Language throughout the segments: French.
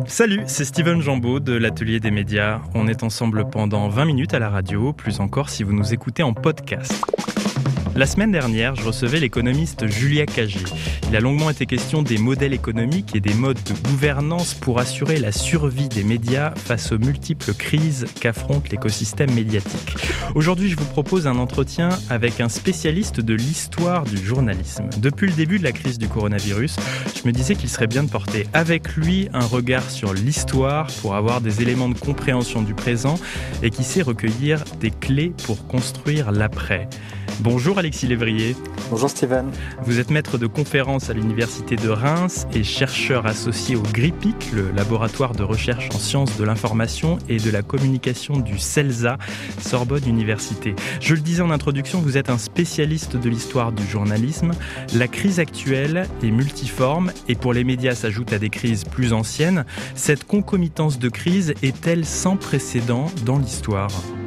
Salut, c'est Steven Jambeau de l'Atelier des médias. On est ensemble pendant 20 minutes à la radio, plus encore si vous nous écoutez en podcast. La semaine dernière, je recevais l'économiste Julia Cagé. Il a longuement été question des modèles économiques et des modes de gouvernance pour assurer la survie des médias face aux multiples crises qu'affronte l'écosystème médiatique. Aujourd'hui, je vous propose un entretien avec un spécialiste de l'histoire du journalisme. Depuis le début de la crise du coronavirus, je me disais qu'il serait bien de porter avec lui un regard sur l'histoire pour avoir des éléments de compréhension du présent et qui sait recueillir des clés pour construire l'après. Bonjour Alexis Lévrier. Bonjour Steven. Vous êtes maître de conférences à l'Université de Reims et chercheur associé au GRIPIC, le laboratoire de recherche en sciences de l'information et de la communication du CELSA, Sorbonne Université. Je le disais en introduction, vous êtes un spécialiste de l'histoire du journalisme. La crise actuelle est multiforme et pour les médias s'ajoute à des crises plus anciennes. Cette concomitance de crises est-elle sans précédent dans l'histoire ?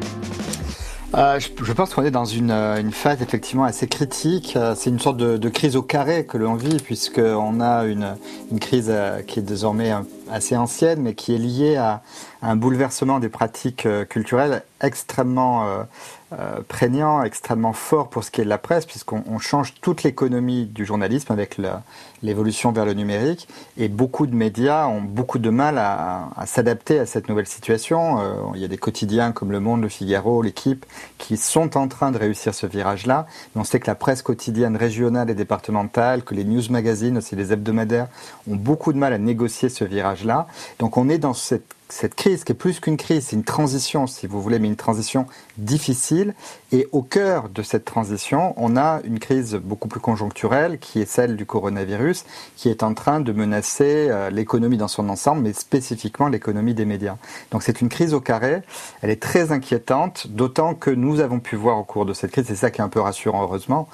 Je pense qu'on est dans une phase effectivement assez critique. C'est une sorte de crise au carré que l'on vit, puisqu'on a une crise qui est désormais assez ancienne, mais qui est liée à un bouleversement des pratiques culturelles extrêmement prégnant, extrêmement fort pour ce qui est de la presse, puisqu'on change toute l'économie du journalisme avec l'évolution vers le numérique, et beaucoup de médias ont beaucoup de mal à s'adapter à cette nouvelle situation. Il y a des quotidiens comme Le Monde, Le Figaro, L'Équipe qui sont en train de réussir ce virage-là, mais on sait que la presse quotidienne régionale et départementale, que les news magazines, aussi les hebdomadaires, ont beaucoup de mal à négocier ce virage-là. Donc on est dans cette crise qui est plus qu'une crise, c'est une transition si vous voulez, mais une transition difficile. Et au cœur de cette transition, on a une crise beaucoup plus conjoncturelle qui est celle du coronavirus, qui est en train de menacer l'économie dans son ensemble, mais spécifiquement l'économie des médias. Donc c'est une crise au carré, elle est très inquiétante, d'autant que nous avons pu voir au cours de cette crise, c'est ça qui est un peu rassurant heureusement,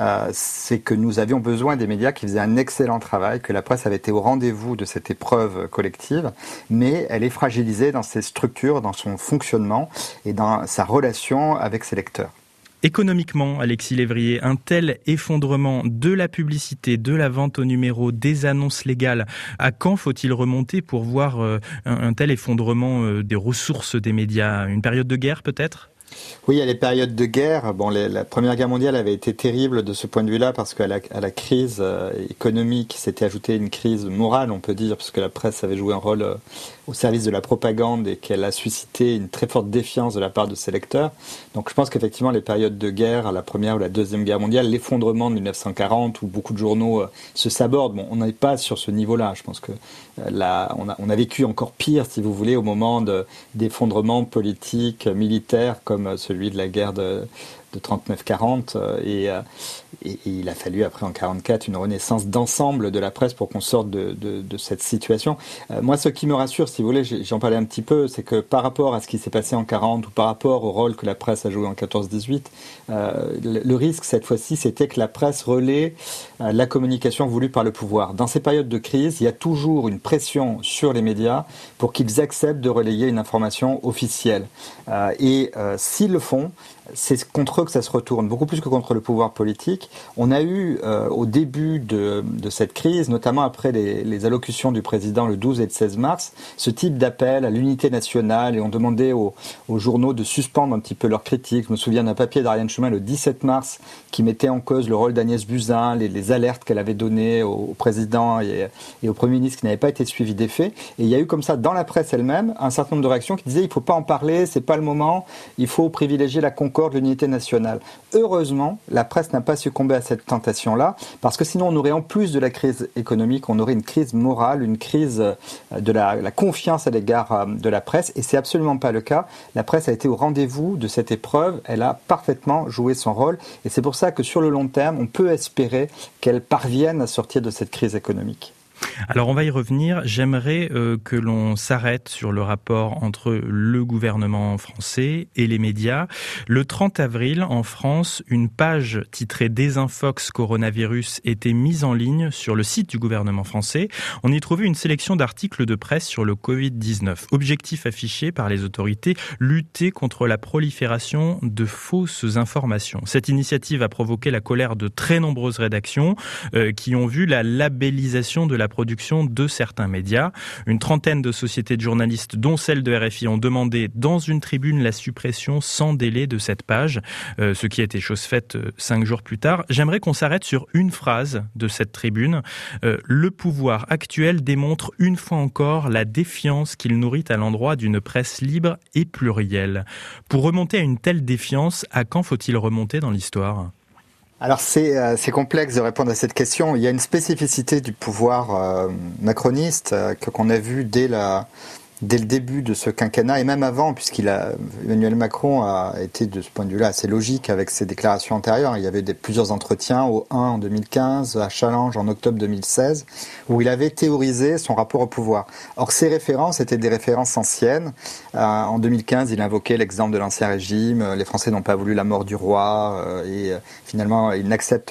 c'est que nous avions besoin des médias qui faisaient un excellent travail, que la presse avait été au rendez-vous de cette épreuve collective, mais elle est fragilisée dans ses structures, dans son fonctionnement et dans sa relation avec ses lecteurs. Économiquement, Alexis Lévrier, un tel effondrement de la publicité, de la vente au numéro, des annonces légales, à quand faut-il remonter pour voir un tel effondrement des ressources des médias ? Une période de guerre peut-être ? Oui, il y a les périodes de guerre. La Première Guerre mondiale avait été terrible de ce point de vue-là parce qu'à la crise économique s'était ajoutée une crise morale, on peut dire, parce que la presse avait joué un rôle au service de la propagande et qu'elle a suscité une très forte défiance de la part de ses lecteurs. Donc je pense qu'effectivement les périodes de guerre, la Première ou la Deuxième Guerre mondiale, l'effondrement de 1940 où beaucoup de journaux se sabordent, on n'est pas sur ce niveau-là. Je pense que on a vécu encore pire, si vous voulez, au moment d'effondrement politique, militaire, comme celui de la guerre de 39-40 et il a fallu après en 44 une renaissance d'ensemble de la presse pour qu'on sorte de cette situation. Moi ce qui me rassure, si vous voulez, j'en parlais un petit peu, c'est que par rapport à ce qui s'est passé en 40 ou par rapport au rôle que la presse a joué en 14-18, le risque cette fois-ci c'était que la presse relaie la communication voulue par le pouvoir. Dans ces périodes de crise, il y a toujours une pression sur les médias pour qu'ils acceptent de relayer une information officielle. S'ils le font, c'est contre eux que ça se retourne, beaucoup plus que contre le pouvoir politique. On a eu au début de cette crise, notamment après les allocutions du président le 12 et le 16 mars, ce type d'appel à l'unité nationale, et on demandait aux journaux de suspendre un petit peu leurs critiques. Je me souviens d'un papier d'Ariane Schumann le 17 mars qui mettait en cause le rôle d'Agnès Buzyn, les alertes qu'elle avait données au président et au Premier ministre qui n'avaient pas été suivies d'effet. Et il y a eu comme ça dans la presse elle-même un certain nombre de réactions qui disaient il ne faut pas en parler, c'est pas le moment, il faut privilégier la concorde, l'unité nationale. Heureusement, la presse n'a pas succombé à cette tentation-là, parce que sinon on aurait en plus de la crise économique, on aurait une crise morale, une crise de la confiance à l'égard de la presse, et c'est absolument pas le cas. La presse a été au rendez-vous de cette épreuve, elle a parfaitement joué son rôle, et c'est pour ça que sur le long terme, on peut espérer qu'elle parvienne à sortir de cette crise économique. Alors on va y revenir. J'aimerais que l'on s'arrête sur le rapport entre le gouvernement français et les médias. Le 30 avril, en France, une page titrée Désinfox coronavirus était mise en ligne sur le site du gouvernement français. On y trouvait une sélection d'articles de presse sur le Covid-19. Objectif affiché par les autorités, lutter contre la prolifération de fausses informations. Cette initiative a provoqué la colère de très nombreuses rédactions qui ont vu la labellisation de la production production de certains médias. Une trentaine de sociétés de journalistes, dont celle de RFI, ont demandé dans une tribune la suppression sans délai de cette page, ce qui a été chose faite 5 jours plus tard. J'aimerais qu'on s'arrête sur une phrase de cette tribune. Le pouvoir actuel démontre une fois encore la défiance qu'il nourrit à l'endroit d'une presse libre et plurielle. Pour remonter à une telle défiance, à quand faut-il remonter dans l'histoire ? Alors c'est complexe de répondre à cette question. Il y a une spécificité du pouvoir macroniste qu'on a vu dès le début de ce quinquennat et même avant, Emmanuel Macron a été de ce point de vue-là assez logique avec ses déclarations antérieures. Il y avait plusieurs entretiens, au 1 en 2015, à Challenge en octobre 2016, où il avait théorisé son rapport au pouvoir. Or, ces références étaient des références anciennes. En 2015, il invoquait l'exemple de l'Ancien Régime. Les Français n'ont pas voulu la mort du roi et finalement, ils n'acceptent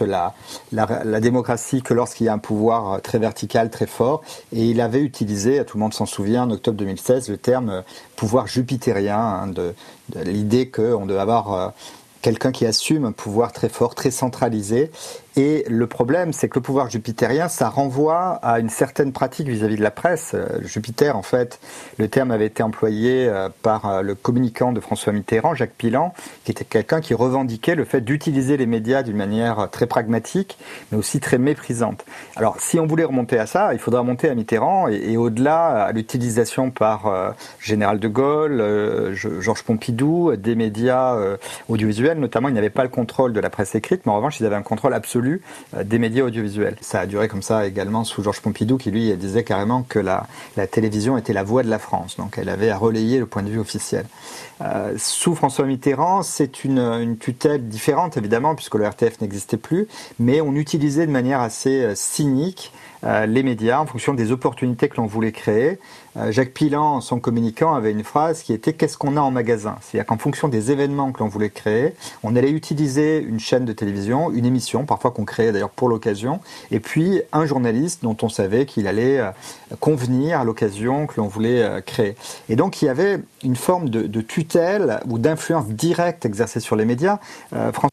la démocratie que lorsqu'il y a un pouvoir très vertical, très fort. Et il avait utilisé, tout le monde s'en souvient, en octobre 2016, le terme pouvoir jupitérien, de l'idée qu'on doit avoir quelqu'un qui assume un pouvoir très fort, très centralisé. Et le problème, c'est que le pouvoir jupitérien, ça renvoie à une certaine pratique vis-à-vis de la presse. Jupiter, en fait, le terme avait été employé par le communicant de François Mitterrand, Jacques Pilan, qui était quelqu'un qui revendiquait le fait d'utiliser les médias d'une manière très pragmatique, mais aussi très méprisante. Alors, si on voulait remonter à ça, il faudrait remonter à Mitterrand et au-delà à l'utilisation par Général de Gaulle, Georges Pompidou, des médias audiovisuels. Notamment, il n'avait pas le contrôle de la presse écrite, mais en revanche, ils avaient un contrôle absolu des médias audiovisuels. Ça a duré comme ça également sous Georges Pompidou, qui lui disait carrément que la télévision était la voix de la France, donc elle avait à relayer le point de vue officiel. Sous François Mitterrand, c'est une tutelle différente évidemment, puisque le RTF n'existait plus, mais on utilisait de manière assez cynique les médias en fonction des opportunités que l'on voulait créer. Jacques Pilan, son communicant, avait une phrase qui était « qu'est-ce qu'on a en magasin ?» C'est-à-dire qu'en fonction des événements que l'on voulait créer, on allait utiliser une chaîne de télévision, une émission, parfois qu'on créait d'ailleurs pour l'occasion, et puis un journaliste dont on savait qu'il allait convenir à l'occasion que l'on voulait créer. Et donc il y avait une forme de tutelle ou d'influence directe exercée sur les médias. François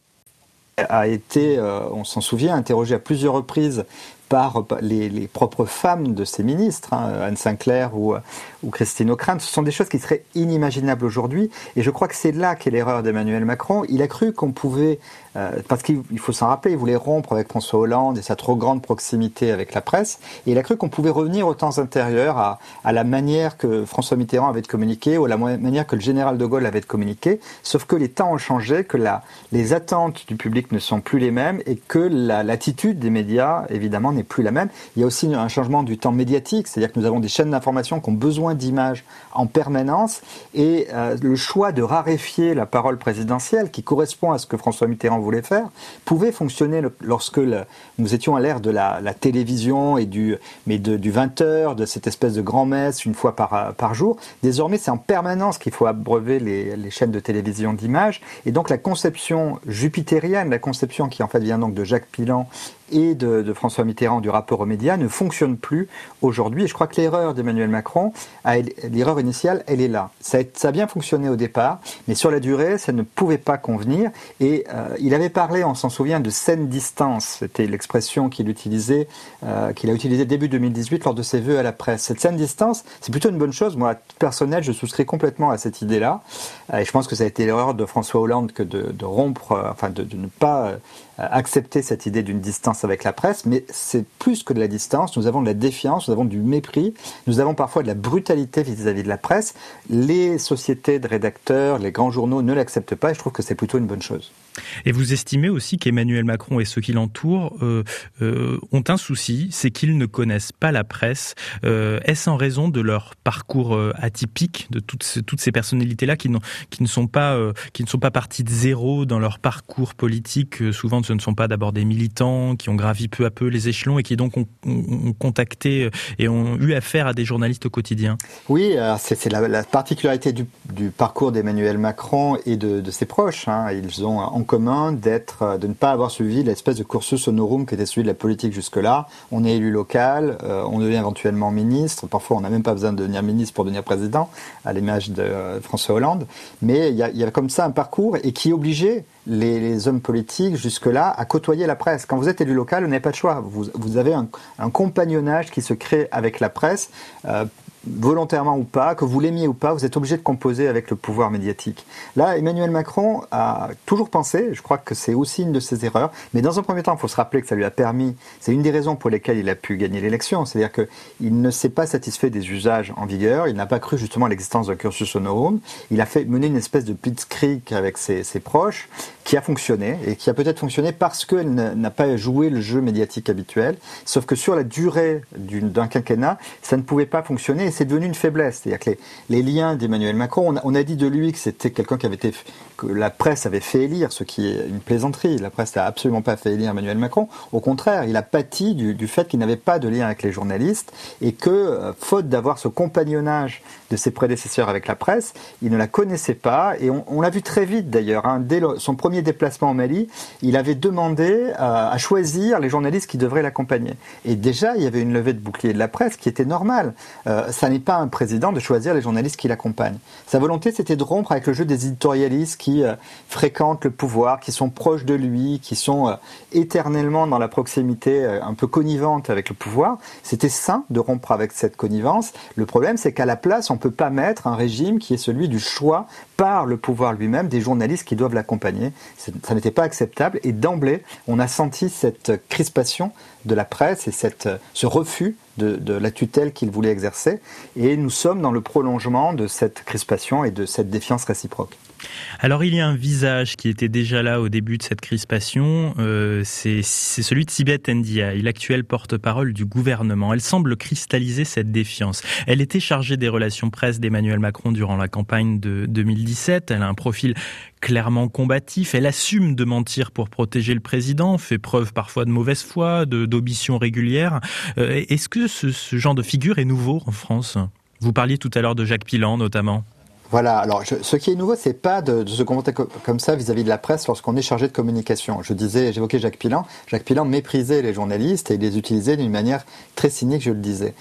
a été, on s'en souvient, interrogé à plusieurs reprises par les propres femmes de ses ministres, Anne Sinclair ou Christine Ockrent. Ce sont des choses qui seraient inimaginables aujourd'hui, et je crois que c'est là qu'est l'erreur d'Emmanuel Macron. Il a cru qu'on pouvait, parce qu'il faut s'en rappeler, il voulait rompre avec François Hollande et sa trop grande proximité avec la presse, et il a cru qu'on pouvait revenir aux temps antérieurs à la manière que François Mitterrand avait de communiquer, ou à la manière que le général de Gaulle avait de communiquer, sauf que les temps ont changé, que les attentes du public ne sont plus les mêmes, et que l'attitude des médias, évidemment, n'est plus la même. Il y a aussi un changement du temps médiatique, c'est-à-dire que nous avons des chaînes d'information qui ont besoin d'images en permanence, et le choix de raréfier la parole présidentielle, qui correspond à ce que François Mitterrand voulait faire, pouvait fonctionner lorsque nous étions à l'ère de la télévision et du 20h, de cette espèce de grand-messe une fois par jour. Désormais, c'est en permanence qu'il faut abreuver les chaînes de télévision d'images, et donc la conception jupitérienne, la conception qui en fait vient donc de Jacques Pilan et de François Mitterrand du rapport aux médias ne fonctionne plus aujourd'hui. Et je crois que l'erreur d'Emmanuel Macron, l'erreur initiale, elle est là. Ça a bien fonctionné au départ, mais sur la durée, ça ne pouvait pas convenir. Et il avait parlé, on s'en souvient, de saine distance. C'était l'expression qu'il a utilisée début 2018 lors de ses vœux à la presse. Cette saine distance, c'est plutôt une bonne chose. Moi, à titre personnel, je souscris complètement à cette idée-là. Et je pense que ça a été l'erreur de François Hollande que de rompre, de ne pas accepter cette idée d'une distance avec la presse, mais c'est plus que de la distance. Nous avons de la défiance, nous avons du mépris, nous avons parfois de la brutalité vis-à-vis de la presse. Les sociétés de rédacteurs, les grands journaux ne l'acceptent pas, et je trouve que c'est plutôt une bonne chose. Et vous estimez aussi qu'Emmanuel Macron et ceux qui l'entourent ont un souci, c'est qu'ils ne connaissent pas la presse. Est-ce en raison de leur parcours atypique, de toutes ces personnalités-là qui ne sont pas partis de zéro dans leur parcours politique? Souvent, ce ne sont pas d'abord des militants qui ont gravi peu à peu les échelons et qui donc ont contacté et ont eu affaire à des journalistes au quotidien. Oui, c'est la particularité du parcours d'Emmanuel Macron et de ses proches. Ils ont commun de ne pas avoir suivi l'espèce de cursus honorum qui était celui de la politique jusque-là. On est élu local, on devient éventuellement ministre. Parfois, on n'a même pas besoin de devenir ministre pour devenir président, à l'image de François Hollande. Mais il y a comme ça un parcours et qui obligeait les hommes politiques jusque-là à côtoyer la presse. Quand vous êtes élu local, vous n'avez pas de choix. Vous avez un compagnonnage qui se crée avec la presse, volontairement ou pas, que vous l'aimiez ou pas, vous êtes obligé de composer avec le pouvoir médiatique. Là, Emmanuel Macron a toujours pensé, je crois que c'est aussi une de ses erreurs, mais dans un premier temps, il faut se rappeler que ça lui a permis, c'est une des raisons pour lesquelles il a pu gagner l'élection, c'est-à-dire qu'il ne s'est pas satisfait des usages en vigueur, il n'a pas cru justement à l'existence d'un cursus honorum, il a mener une espèce de blitzkrieg avec ses proches, qui a fonctionné, et qui a peut-être fonctionné parce qu'elle n'a pas joué le jeu médiatique habituel, sauf que sur la durée d'un quinquennat, ça ne pouvait pas fonctionner, et c'est devenu une faiblesse. C'est-à-dire que les liens d'Emmanuel Macron, on a dit de lui que c'était quelqu'un que la presse avait fait élire, ce qui est une plaisanterie. La presse n'a absolument pas fait élire Emmanuel Macron. Au contraire, il a pâti du fait qu'il n'avait pas de lien avec les journalistes, et que, faute d'avoir ce compagnonnage de ses prédécesseurs avec la presse, il ne la connaissait pas, et on l'a vu très vite d'ailleurs, dès son premier déplacement au Mali, il avait demandé à choisir les journalistes qui devraient l'accompagner. Et déjà, il y avait une levée de bouclier de la presse qui était normale. Ça n'est pas un président de choisir les journalistes qui l'accompagnent. Sa volonté, c'était de rompre avec le jeu des éditorialistes qui fréquentent le pouvoir, qui sont proches de lui, qui sont éternellement dans la proximité un peu connivente avec le pouvoir. C'était sain de rompre avec cette connivence. Le problème, c'est qu'à la place, on ne peut pas mettre un régime qui est celui du choix par le pouvoir lui-même des journalistes qui doivent l'accompagner. Ça n'était pas acceptable, et d'emblée, on a senti cette crispation de la presse et ce refus de la tutelle qu'il voulait exercer, et nous sommes dans le prolongement de cette crispation et de cette défiance réciproque. Alors il y a un visage qui était déjà là au début de cette crispation, c'est celui de Sibeth Ndiaye, l'actuelle porte-parole du gouvernement. Elle semble cristalliser cette défiance. Elle était chargée des relations presse d'Emmanuel Macron durant la campagne de 2017. Elle a un profil clairement combatif. Elle assume de mentir pour protéger le président, fait preuve parfois de mauvaise foi, d'omission régulière. Est-ce que ce genre de figure est nouveau en France ? Vous parliez tout à l'heure de Jacques Pilan notamment. Voilà, alors ce qui est nouveau, c'est pas de se comporter comme ça vis-à-vis de la presse lorsqu'on est chargé de communication. J'évoquais Jacques Pilan. Jacques Pilan méprisait les journalistes et les utilisait d'une manière très cynique, je le disais.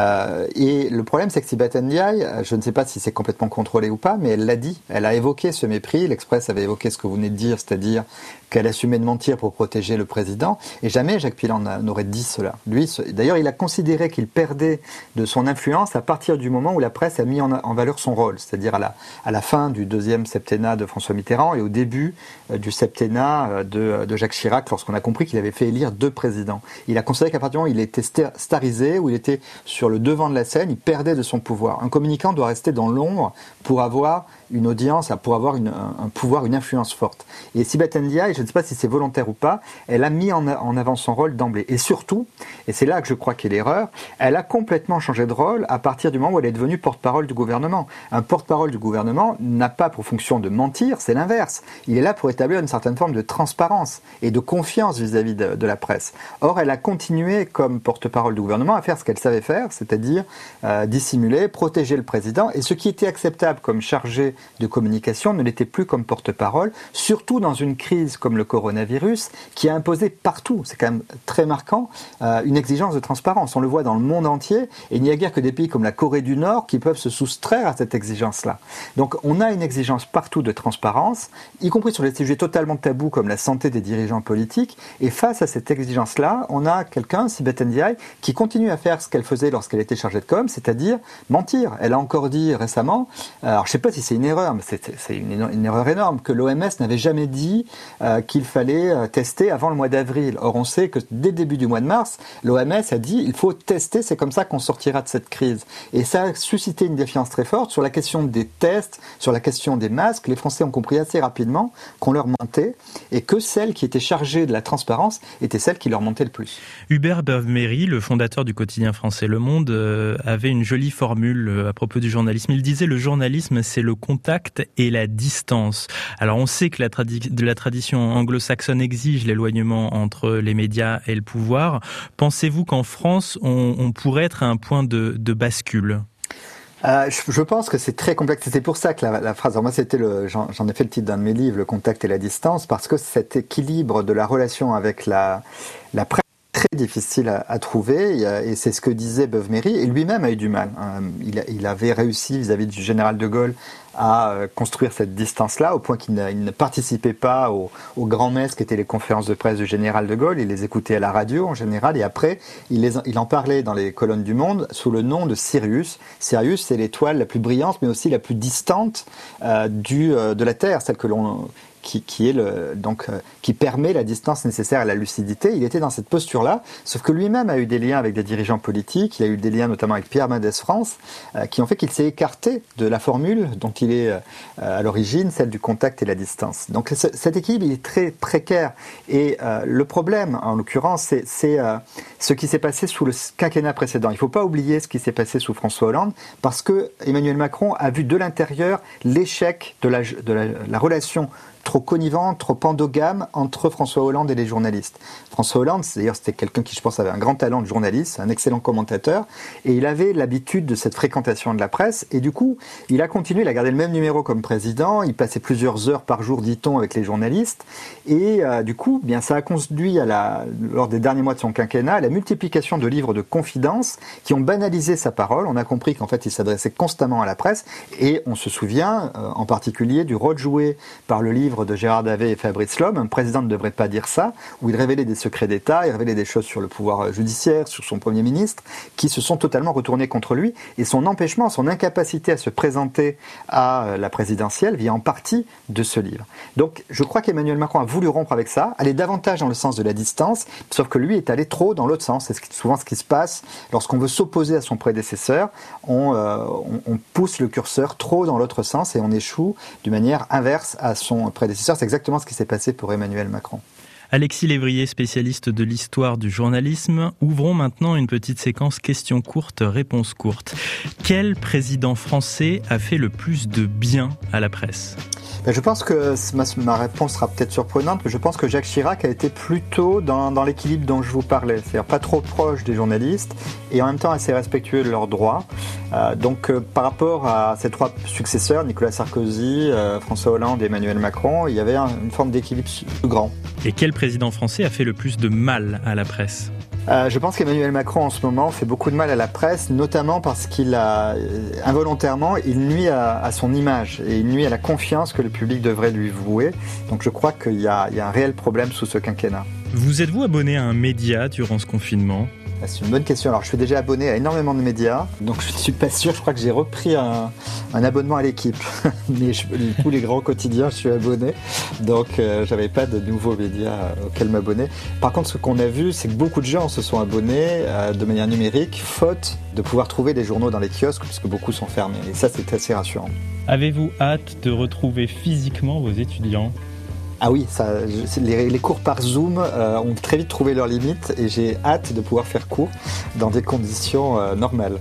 Et le problème, c'est que Sibeth Ndiaye, je ne sais pas si c'est complètement contrôlé ou pas, mais elle l'a dit. Elle a évoqué ce mépris. L'Express avait évoqué ce que vous venez de dire, c'est-à-dire qu'elle assumait de mentir pour protéger le président. Et jamais Jacques Pilan n'aurait dit cela. D'ailleurs, il a considéré qu'il perdait de son influence à partir du moment où la presse a mis en valeur son rôle, c'est-à-dire à la fin du deuxième septennat de François Mitterrand et au début du septennat de Jacques Chirac, lorsqu'on a compris qu'il avait fait élire 2 présidents. Il a considéré qu'à partir du moment où il était starisé, où il était sur le devant de la scène, il perdait de son pouvoir. Un communicant doit rester dans l'ombre pour avoir une audience, pour avoir un pouvoir, une influence forte. Et Sibeth Ndiaye, je ne sais pas si c'est volontaire ou pas, elle a mis en avant son rôle d'emblée. Et surtout, et c'est là que je crois qu'est l'erreur, elle a complètement changé de rôle à partir du moment où elle est devenue porte-parole du gouvernement. Un porte-parole du gouvernement n'a pas pour fonction de mentir, c'est l'inverse. Il est là pour établir une certaine forme de transparence et de confiance vis-à-vis de la presse. Or, elle a continué comme porte-parole du gouvernement à faire ce qu'elle savait faire, c'est-à-dire dissimuler, protéger le président, et ce qui était acceptable comme chargé de communication ne l'était plus comme porte-parole, surtout dans une crise comme le coronavirus qui a imposé partout, c'est quand même très marquant, une exigence de transparence. On le voit dans le monde entier, et il n'y a guère que des pays comme la Corée du Nord qui peuvent se soustraire à cette exigence-là. Donc on a une exigence partout de transparence, y compris sur des sujets totalement tabous comme la santé des dirigeants politiques, et face à cette exigence-là, on a quelqu'un, Sibeth Ndiaye, qui continue à faire ce qu'elle faisait lorsqu'elle était chargée de com, c'est-à-dire mentir. Elle a encore dit récemment, alors je ne sais pas si c'est une erreur, mais c'est une erreur énorme, que l'OMS n'avait jamais dit qu'il fallait tester avant le mois d'avril. Or, on sait que dès le début du mois de mars, l'OMS a dit il faut tester, c'est comme ça qu'on sortira de cette crise. Et ça a suscité une défiance très forte sur la question des tests, sur la question des masques. Les Français ont compris assez rapidement qu'on leur mentait et que celle qui était chargée de la transparence était celle qui leur mentait le plus. Hubert Beuve-Méry, le fondateur du quotidien français Le Monde, avait une jolie formule à propos du journalisme. Il disait le journalisme, c'est le contact et la distance. Alors on sait que la tradition anglo-saxonne exige l'éloignement entre les médias et le pouvoir. Pensez-vous qu'en France, on pourrait être à un point de bascule ? Je pense que c'est très complexe. C'est pour ça que la phrase, alors moi j'en ai fait le titre d'un de mes livres, Le contact et la distance, parce que cet équilibre de la relation avec la presse est très difficile à trouver, et c'est ce que disait Beuve-Méry, et lui-même a eu du mal. Il avait réussi vis-à-vis du général de Gaulle à construire cette distance-là, au point qu'il ne participait pas aux grands-messes qui étaient les conférences de presse du général de Gaulle. Il les écoutait à la radio en général, et après, il en parlait dans les colonnes du Monde sous le nom de Sirius. Sirius, c'est l'étoile la plus brillante, mais aussi la plus distante de la Terre, celle que l'on... qui permet la distance nécessaire à la lucidité. Il était dans cette posture-là, sauf que lui-même a eu des liens avec des dirigeants politiques, il a eu des liens notamment avec Pierre Mendès France, qui ont fait qu'il s'est écarté de la formule dont il est à l'origine, celle du contact et la distance. Donc cet équilibre, il est très précaire. Et le problème, en l'occurrence, c'est ce qui s'est passé sous le quinquennat précédent. Il ne faut pas oublier ce qui s'est passé sous François Hollande, parce que Emmanuel Macron a vu de l'intérieur l'échec de la relation trop connivente, trop endogame entre François Hollande et les journalistes. François Hollande, d'ailleurs, c'était quelqu'un qui, je pense, avait un grand talent de journaliste, un excellent commentateur, et il avait l'habitude de cette fréquentation de la presse, et du coup, il a continué, il a gardé le même numéro comme président, il passait plusieurs heures par jour, dit-on, avec les journalistes, et du coup, bien, ça a conduit lors des derniers mois de son quinquennat, à la multiplication de livres de confidences qui ont banalisé sa parole. On a compris qu'en fait, il s'adressait constamment à la presse, et on se souvient, en particulier, du rôle joué par le livre de Gérard Davet et Fabrice Lhomme, un président ne devrait pas dire ça, où il révélait des secrets d'État, il révélait des choses sur le pouvoir judiciaire, sur son Premier ministre, qui se sont totalement retournés contre lui, et son empêchement, son incapacité à se présenter à la présidentielle vient en partie de ce livre. Donc je crois qu'Emmanuel Macron a voulu rompre avec ça, aller davantage dans le sens de la distance, sauf que lui est allé trop dans l'autre sens. C'est souvent ce qui se passe lorsqu'on veut s'opposer à son prédécesseur, on pousse le curseur trop dans l'autre sens et on échoue d'une manière inverse à son prédécesseur. C'est exactement ce qui s'est passé pour Emmanuel Macron. Alexis Lévrier, spécialiste de l'histoire du journalisme. Ouvrons maintenant une petite séquence questions courtes, réponses courtes. Quel président français a fait le plus de bien à la presse ? Je pense que ma réponse sera peut-être surprenante, mais je pense que Jacques Chirac a été plutôt dans l'équilibre dont je vous parlais, c'est-à-dire pas trop proche des journalistes et en même temps assez respectueux de leurs droits. Par rapport à ses trois successeurs, Nicolas Sarkozy, François Hollande et Emmanuel Macron, il y avait une forme d'équilibre plus grand. Et quel président français a fait le plus de mal à la presse ? Je pense qu'Emmanuel Macron en ce moment fait beaucoup de mal à la presse, notamment parce qu'il a involontairement, il nuit à son image et il nuit à la confiance que le public devrait lui vouer. Donc je crois qu'il y a un réel problème sous ce quinquennat. Vous êtes-vous abonné à un média durant ce confinement ? C'est une bonne question. Alors je suis déjà abonné à énormément de médias, donc je ne suis pas sûr, je crois que j'ai repris un abonnement à l'Équipe. Mais tous les grands quotidiens, je suis abonné, donc j'avais pas de nouveaux médias auxquels m'abonner. Par contre, ce qu'on a vu, c'est que beaucoup de gens se sont abonnés de manière numérique, faute de pouvoir trouver des journaux dans les kiosques, puisque beaucoup sont fermés. Et ça, c'est assez rassurant. Avez-vous hâte de retrouver physiquement vos étudiants ? Ah oui, les cours par Zoom ont très vite trouvé leurs limites et j'ai hâte de pouvoir faire cours dans des conditions normales.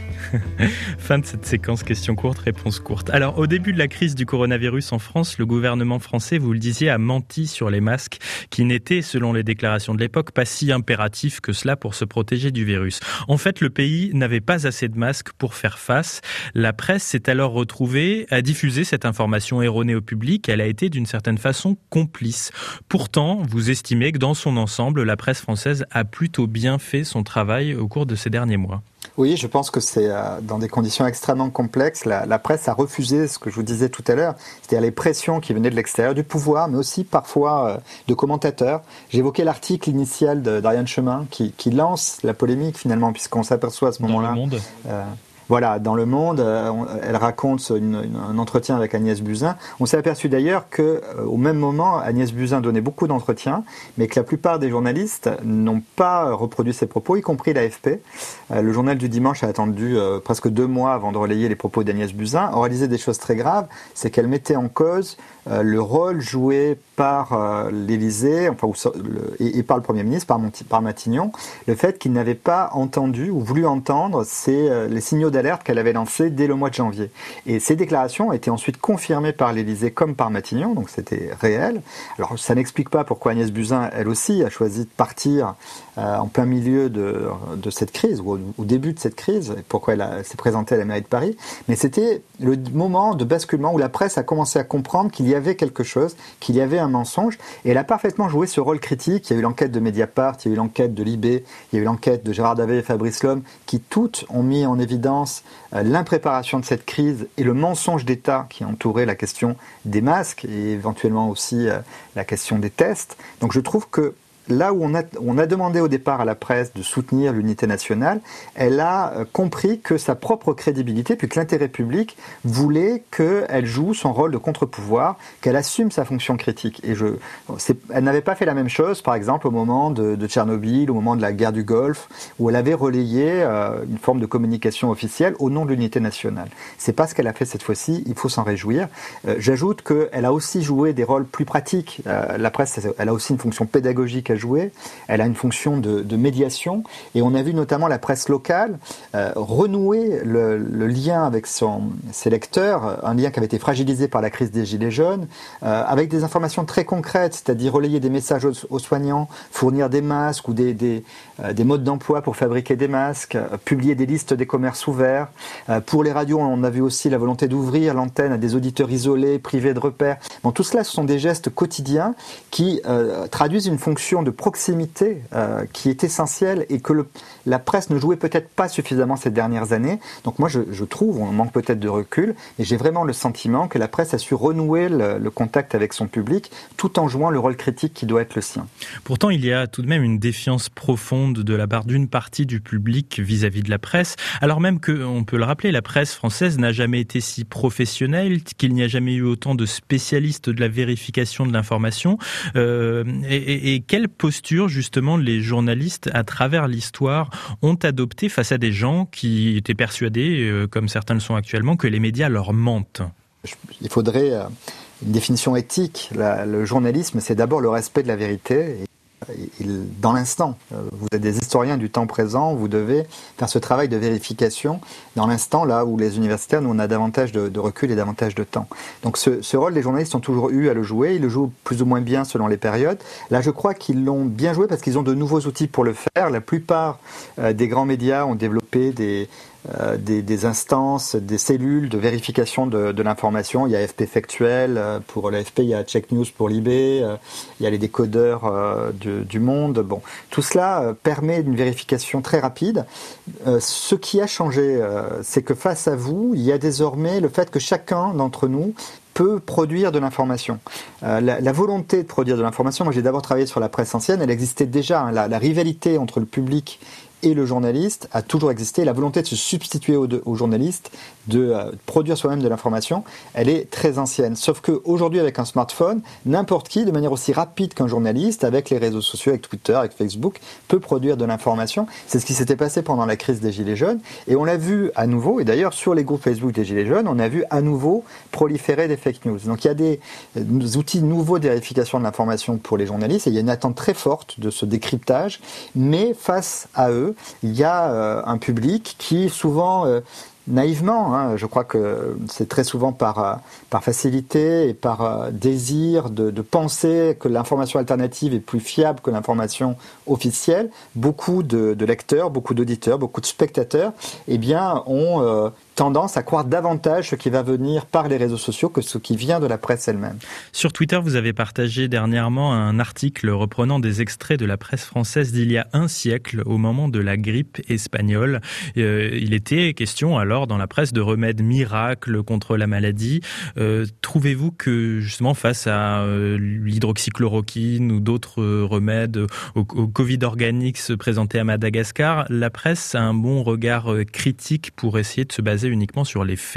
Fin de cette séquence questions courtes, réponses courtes. Alors, au début de la crise du coronavirus en France, le gouvernement français, vous le disiez, a menti sur les masques qui n'étaient, selon les déclarations de l'époque, pas si impératifs que cela pour se protéger du virus. En fait, le pays n'avait pas assez de masques pour faire face. La presse s'est alors retrouvée à diffuser cette information erronée au public. Elle a été d'une certaine façon complice. Pourtant, vous estimez que dans son ensemble, la presse française a plutôt bien fait son travail au cours de ces derniers mois. Oui, je pense que c'est dans des conditions extrêmement complexes. La presse a refusé ce que je vous disais tout à l'heure, c'est-à-dire les pressions qui venaient de l'extérieur du pouvoir, mais aussi parfois de commentateurs. J'évoquais l'article initial d'Ariane Chemin qui lance la polémique finalement, puisqu'on s'aperçoit à ce moment-là... Dans Le Monde. Voilà, dans Le Monde, elle raconte un entretien avec Agnès Buzyn. On s'est aperçu d'ailleurs qu'au même moment, Agnès Buzyn donnait beaucoup d'entretiens, mais que la plupart des journalistes n'ont pas reproduit ses propos, y compris l'AFP. Le journal du dimanche a attendu presque 2 mois avant de relayer les propos d'Agnès Buzyn. On réalisait des choses très graves, c'est qu'elle mettait en cause le rôle joué par l'Élysée et par le Premier ministre, par Matignon, le fait qu'il n'avait pas entendu ou voulu entendre les signaux d'alerte d'alerte qu'elle avait lancé dès le mois de janvier. Et ces déclarations étaient ensuite confirmées par l'Élysée comme par Matignon, donc c'était réel. Alors ça n'explique pas pourquoi Agnès Buzyn, elle aussi, a choisi de partir en plein milieu de cette crise, ou au début de cette crise, pourquoi elle s'est présentée à la mairie de Paris. Mais c'était le moment de basculement où la presse a commencé à comprendre qu'il y avait quelque chose, qu'il y avait un mensonge, et elle a parfaitement joué ce rôle critique. Il y a eu l'enquête de Mediapart, il y a eu l'enquête de Libé, il y a eu l'enquête de Gérard Davet et Fabrice Lhomme, qui toutes ont mis en évidence l'impréparation de cette crise et le mensonge d'État qui entourait la question des masques et éventuellement aussi la question des tests. Donc je trouve que là où on a demandé au départ à la presse de soutenir l'unité nationale, elle a compris que sa propre crédibilité, puis que l'intérêt public voulait qu'elle joue son rôle de contre-pouvoir, qu'elle assume sa fonction critique. Et elle n'avait pas fait la même chose, par exemple, au moment de Tchernobyl, au moment de la guerre du Golfe, où elle avait relayé une forme de communication officielle au nom de l'unité nationale. C'est pas ce qu'elle a fait cette fois-ci, il faut s'en réjouir. J'ajoute qu'elle a aussi joué des rôles plus pratiques. La presse, elle a aussi une fonction pédagogique à jouer, elle a une fonction de médiation, et on a vu notamment la presse locale renouer le lien avec ses lecteurs, un lien qui avait été fragilisé par la crise des Gilets jaunes, avec des informations très concrètes, c'est-à-dire relayer des messages aux soignants, fournir des masques ou des modes d'emploi pour fabriquer des masques, publier des listes des commerces ouverts. Pour les radios, on a vu aussi la volonté d'ouvrir l'antenne à des auditeurs isolés, privés de repères. Bon, tout cela, ce sont des gestes quotidiens qui traduisent une fonction de proximité qui est essentielle et que la presse ne jouait peut-être pas suffisamment ces dernières années. Donc moi, je trouve, on manque peut-être de recul, et j'ai vraiment le sentiment que la presse a su renouer le contact avec son public tout en jouant le rôle critique qui doit être le sien. Pourtant, il y a tout de même une défiance profonde de la part d'une partie du public vis-à-vis de la presse, alors même que, on peut le rappeler, la presse française n'a jamais été si professionnelle, qu'il n'y a jamais eu autant de spécialistes de la vérification de l'information. Et quelle posture, justement, les journalistes, à travers l'histoire, ont adopté face à des gens qui étaient persuadés, comme certains le sont actuellement, que les médias leur mentent? Il faudrait une définition éthique. Le journalisme, c'est d'abord le respect de la vérité. Dans l'instant, vous êtes des historiens du temps présent, vous devez faire ce travail de vérification dans l'instant, là où les universitaires, nous, on a davantage de recul et davantage de temps. Donc ce rôle, les journalistes ont toujours eu à le jouer, ils le jouent plus ou moins bien selon les périodes. Là, je crois qu'ils l'ont bien joué parce qu'ils ont de nouveaux outils pour le faire. La plupart des grands médias ont développé des instances, des cellules de vérification de l'information. Il y a AFP Factuel pour l'AFP, il y a Check News pour l'IB, il y a les décodeurs du Monde. Bon, tout cela permet une vérification très rapide. Ce qui a changé, c'est que face à vous, il y a désormais le fait que chacun d'entre nous peut produire de l'information. La volonté de produire de l'information, moi j'ai d'abord travaillé sur la presse ancienne, elle existait déjà, hein, la rivalité entre le public et le journaliste a toujours existé. La volonté de se substituer au journaliste, de produire soi-même de l'information, elle est très ancienne. Sauf qu'aujourd'hui, avec un smartphone, n'importe qui, de manière aussi rapide qu'un journaliste, avec les réseaux sociaux, avec Twitter, avec Facebook, peut produire de l'information. C'est ce qui s'était passé pendant la crise des Gilets jaunes. Et on l'a vu à nouveau, et d'ailleurs sur les groupes Facebook des Gilets jaunes, on a vu à nouveau proliférer des fake news. Donc il y a des outils nouveaux de vérification de l'information pour les journalistes, et il y a une attente très forte de ce décryptage, mais face à eux, il y a un public qui souvent naïvement, hein, je crois que c'est très souvent par facilité et par désir de penser que l'information alternative est plus fiable que l'information officielle. Beaucoup de lecteurs, beaucoup d'auditeurs, beaucoup de spectateurs, eh bien, ont tendance à croire davantage ce qui va venir par les réseaux sociaux que ce qui vient de la presse elle-même. Sur Twitter, vous avez partagé dernièrement un article reprenant des extraits de la presse française d'il y a un siècle, au moment de la grippe espagnole. Il était question alors dans la presse de remèdes miracles contre la maladie. Trouvez-vous que justement face à l'hydroxychloroquine ou d'autres remèdes au Covid organique présentés à Madagascar, la presse a un bon regard critique pour essayer de se baser uniquement sur les faits?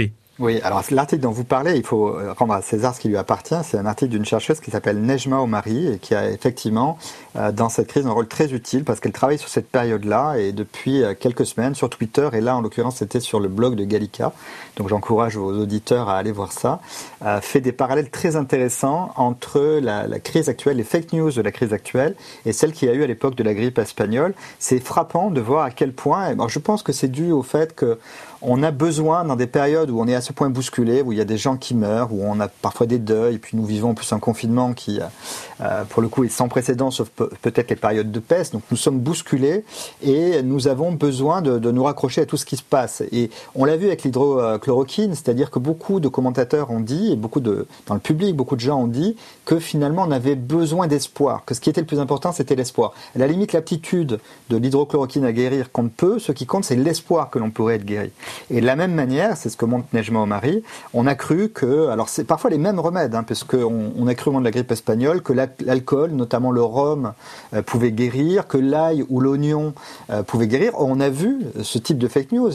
Oui, alors l'article dont vous parlez, il faut rendre à César ce qui lui appartient. C'est un article d'une chercheuse qui s'appelle Nejma Omari et qui a effectivement, dans cette crise, un rôle très utile parce qu'elle travaille sur cette période-là et depuis quelques semaines sur Twitter, et là en l'occurrence c'était sur le blog de Gallica, donc j'encourage vos auditeurs à aller voir ça, fait des parallèles très intéressants entre la crise actuelle, les fake news de la crise actuelle et celle qu'il y a eu à l'époque de la grippe espagnole. C'est frappant de voir à quel point, alors je pense que c'est dû au fait que on a besoin, dans des périodes où on est à ce point bousculé, où il y a des gens qui meurent, où on a parfois des deuils, et puis nous vivons en plus un confinement qui, pour le coup, est sans précédent, sauf peut-être les périodes de peste. Donc nous sommes bousculés et nous avons besoin de nous raccrocher à tout ce qui se passe. Et on l'a vu avec l'hydrochloroquine, c'est-à-dire que beaucoup de commentateurs ont dit, et dans le public, beaucoup de gens ont dit que finalement on avait besoin d'espoir, que ce qui était le plus important, c'était l'espoir. À la limite, l'aptitude de l'hydrochloroquine à guérir compte peu, ce qui compte, c'est l'espoir que l'on pourrait être guéri. Et de la même manière, c'est ce que montre Nejma Omari, on a cru que, alors c'est parfois les mêmes remèdes, puisqu'on a cru au moment de la grippe espagnole que l'alcool, notamment le rhum, pouvait guérir, que l'ail ou l'oignon pouvait guérir. On a vu ce type de fake news.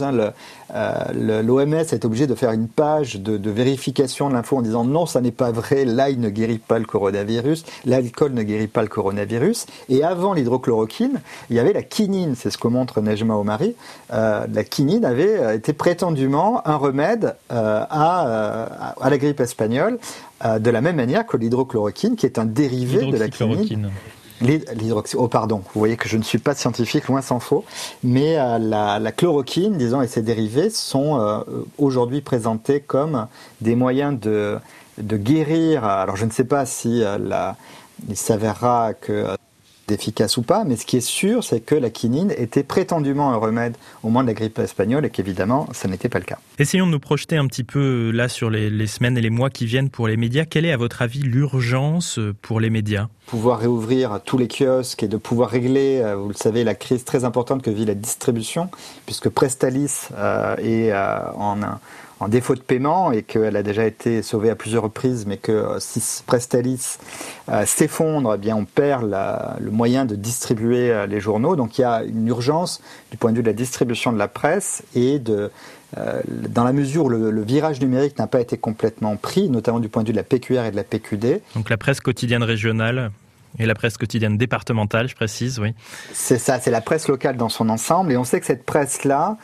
L'OMS a été obligé de faire une page de vérification de l'info en disant non, ça n'est pas vrai, l'ail ne guérit pas le coronavirus, l'alcool ne guérit pas le coronavirus. Et avant l'hydrochloroquine, il y avait la quinine, c'est ce que montre Nejma Omari. La quinine avait été prétendument un remède à la grippe espagnole, de la même manière que l'hydrochloroquine, qui est un dérivé de la quinine. Pardon, vous voyez que je ne suis pas scientifique, loin s'en faut, mais la chloroquine, disons, et ses dérivés sont aujourd'hui présentés comme des moyens de guérir. Alors je ne sais pas si il s'avérera que efficace ou pas, mais ce qui est sûr, c'est que la quinine était prétendument un remède au moment de la grippe espagnole et qu'évidemment, ça n'était pas le cas. Essayons de nous projeter un petit peu là sur les semaines et les mois qui viennent pour les médias. Quelle est à votre avis l'urgence pour les médias ? Pouvoir réouvrir tous les kiosques et de pouvoir régler, vous le savez, la crise très importante que vit la distribution, puisque Prestalis est en défaut de paiement et qu'elle a déjà été sauvée à plusieurs reprises, mais que si Prestalis s'effondre, eh bien on perd le moyen de distribuer les journaux. Donc il y a une urgence du point de vue de la distribution de la presse et dans la mesure où le virage numérique n'a pas été complètement pris, notamment du point de vue de la PQR et de la PQD. Donc la presse quotidienne régionale et la presse quotidienne départementale, je précise, oui. C'est ça, c'est la presse locale dans son ensemble. Et on sait que cette presse-là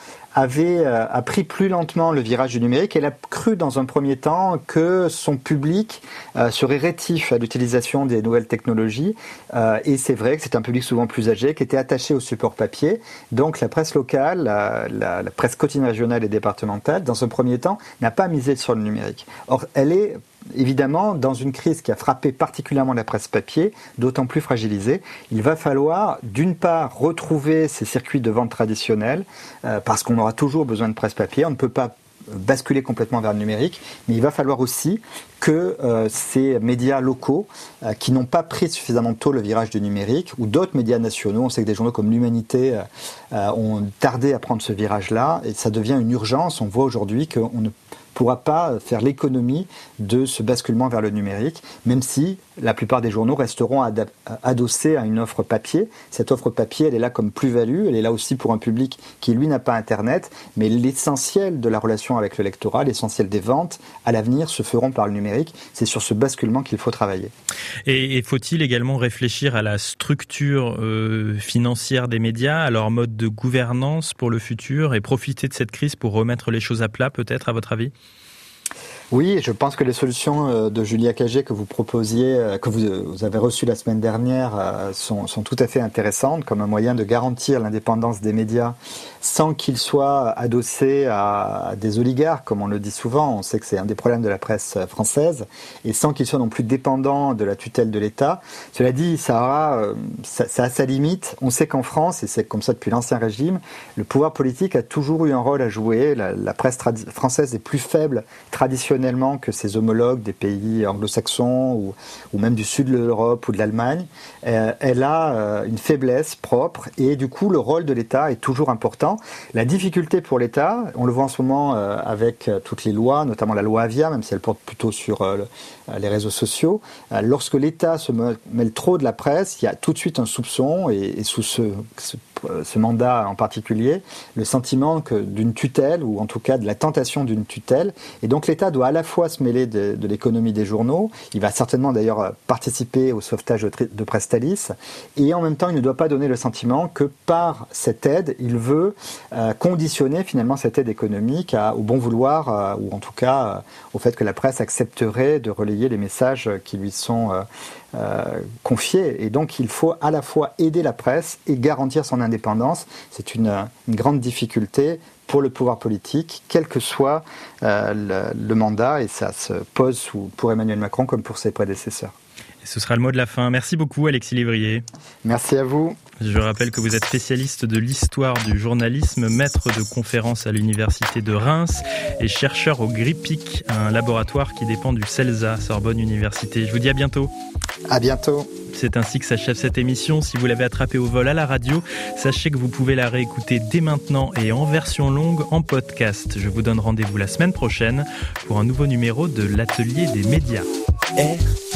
a pris plus lentement le virage du numérique. Elle a cru dans un premier temps que son public serait rétif à l'utilisation des nouvelles technologies. Et c'est vrai que c'est un public souvent plus âgé qui était attaché au support papier. Donc la presse locale, la presse quotidienne régionale et départementale, dans un premier temps, n'a pas misé sur le numérique. Or, elle est évidemment dans une crise qui a frappé particulièrement la presse papier, d'autant plus fragilisée. Il va falloir d'une part retrouver ces circuits de vente traditionnels, parce qu'on aura toujours besoin de presse papier, on ne peut pas basculer complètement vers le numérique, mais il va falloir aussi que ces médias locaux qui n'ont pas pris suffisamment tôt le virage du numérique, ou d'autres médias nationaux, on sait que des journaux comme l'Humanité ont tardé à prendre ce virage-là, et ça devient une urgence. On voit aujourd'hui qu'on ne pourra pas faire l'économie de ce basculement vers le numérique, même si la plupart des journaux resteront adossés à une offre papier. Cette offre papier, elle est là comme plus-value, elle est là aussi pour un public qui, lui, n'a pas Internet, mais l'essentiel de la relation avec le lectorat, l'essentiel des ventes, à l'avenir, se feront par le numérique. C'est sur ce basculement qu'il faut travailler. Et faut-il également réfléchir à la structure financière des médias, à leur mode de gouvernance pour le futur, et profiter de cette crise pour remettre les choses à plat, peut-être, à votre avis ? Oui, je pense que les solutions de Julia Cagé que vous proposiez, que vous avez reçues la semaine dernière, sont tout à fait intéressantes comme un moyen de garantir l'indépendance des médias sans qu'ils soient adossés à des oligarques, comme on le dit souvent. On sait que c'est un des problèmes de la presse française, et sans qu'ils soient non plus dépendants de la tutelle de l'État. Cela dit, ça a sa limite. On sait qu'en France, et c'est comme ça depuis l'Ancien Régime, le pouvoir politique a toujours eu un rôle à jouer. La presse française est plus faible traditionnellement que ses homologues des pays anglo-saxons ou même du sud de l'Europe ou de l'Allemagne. Elle a une faiblesse propre et du coup le rôle de l'État est toujours important. La difficulté pour l'État, on le voit en ce moment avec toutes les lois, notamment la loi Avia, même si elle porte plutôt sur les réseaux sociaux. Lorsque l'État se mêle trop de la presse, il y a tout de suite un soupçon et sous ce ce mandat en particulier, le sentiment d'une tutelle, ou en tout cas de la tentation d'une tutelle. Et donc l'État doit à la fois se mêler de l'économie des journaux, il va certainement d'ailleurs participer au sauvetage de Presstalis, et en même temps il ne doit pas donner le sentiment que par cette aide, il veut conditionner finalement cette aide économique au bon vouloir, ou en tout cas au fait que la presse accepterait de relayer les messages qui lui sont confiés. Et donc il faut à la fois aider la presse et garantir son indépendance. C'est une grande difficulté pour le pouvoir politique, quel que soit le mandat, et ça se pose pour Emmanuel Macron comme pour ses prédécesseurs. Et ce sera le mot de la fin. Merci beaucoup Alexis Lévrier. Merci à vous. Je rappelle que vous êtes spécialiste de l'histoire du journalisme, maître de conférences à l'université de Reims et chercheur au GRIPIC, un laboratoire qui dépend du CELSA, Sorbonne Université. Je vous dis à bientôt. À bientôt. C'est ainsi que s'achève cette émission. Si vous l'avez attrapée au vol à la radio, sachez que vous pouvez la réécouter dès maintenant et en version longue en podcast. Je vous donne rendez-vous la semaine prochaine pour un nouveau numéro de l'Atelier des médias.